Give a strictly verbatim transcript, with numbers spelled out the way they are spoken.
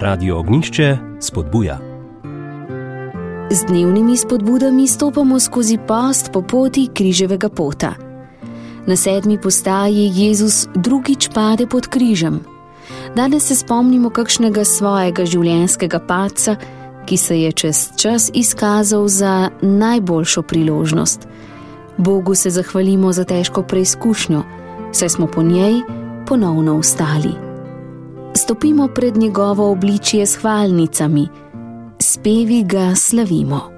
Radio Ognišče spodbuja. Z dnevnimi spodbudami stopamo skozi post po poti križevega pota. Na sedmi postaji Jezus drugič pade pod križem. Danes se spomnimo kakšnega svojega življenjskega padca, ki se je čez čas izkazal za najboljšo priložnost. Bogu se zahvalimo za težko preizkušnjo, saj smo po njej ponovno vstali. Stopimo pred njegovo obličje s hvalnicami, s pevi ga slavimo.